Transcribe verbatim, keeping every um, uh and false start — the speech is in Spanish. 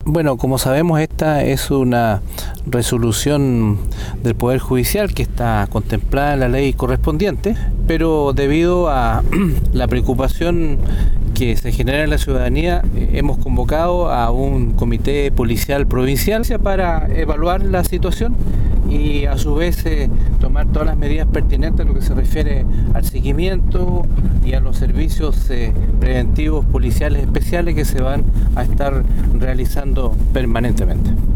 Bueno, como sabemos, esta es una resolución del Poder Judicial que está contemplada en la ley correspondiente, pero debido a la preocupación que se genera en la ciudadanía, hemos convocado a un comité policial provincial para evaluar la situación y a su vez eh, tomar todas las medidas pertinentes en lo que se refiere al seguimiento y a los servicios eh, preventivos policiales especiales que se van a estar realizando permanentemente.